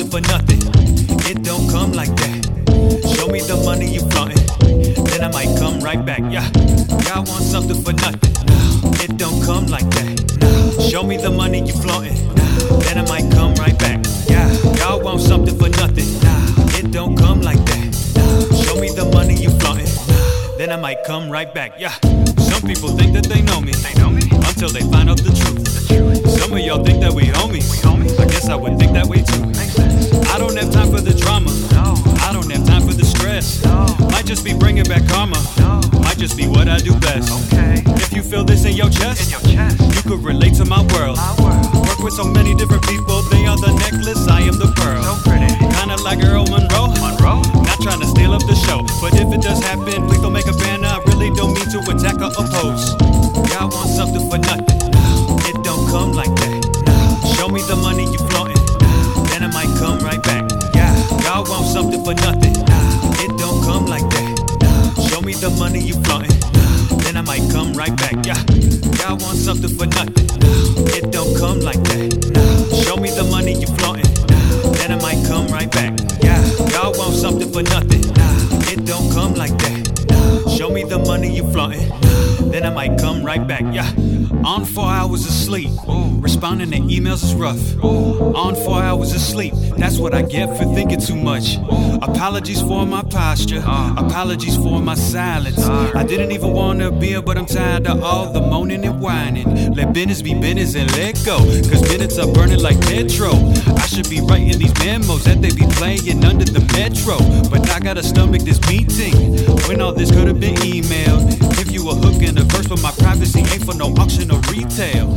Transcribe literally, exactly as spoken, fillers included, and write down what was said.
for nothing. It don't come like that. Show me the money you flaunting, then I might come right back. Yeah, y'all want something for nothing. It don't come like that. Show me the money you flaunting, then I might come right back. Yeah, y'all want something for nothing. It don't come like that. Show me the money you flaunting, then I might come right back. Yeah, some people think that they know me, they know me until they find out the truth. Some of y'all think that we homies. I guess I would think that way too. I don't have time for the drama. I don't have time for the stress. Might just be bringing back karma. Might just be what I do best. If you feel this in your chest, you could relate to my world. Work with so many different people. They are the necklace, I am the pearl. Kinda like Earl Monroe. Not trying to steal up the show, but if it does happen, please don't make a banner. I really don't mean to attack or oppose. Y'all want something for nothing. It don't come like that. Show me the money you flaunting, then I might come right back. Yeah, y'all want something for nothing. It don't come like that. Show me the money you flaunting, then I might come right back. Yeah, y'all want something for nothing. It don't come like that. Show me the money you flaunting, then I might come right back. Yeah, y'all want something for nothing. It don't come like that. Show me the money you flaunting, then I might come right back. Yeah, on four hours of sleep. Responding to emails is rough. On four hours of sleep. That's what I get for thinking too much. Apologies for my posture. Apologies for my silence. I didn't even want a beer, but I'm tired of all the moaning and whining. Let business be business and let go, cause minutes are burning like petrol. I should be writing these memos that they be playing under the metro, but I gotta stomach this meeting when all this could've been emailed. Give you a hook and a verse, but my privacy ain't for no auction or retail.